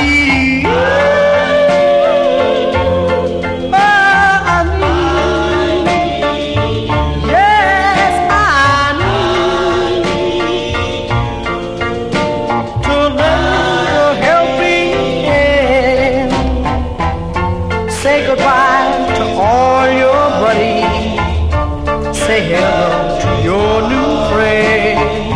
need. Say goodbye to all your buddies. Say hello to your new friend.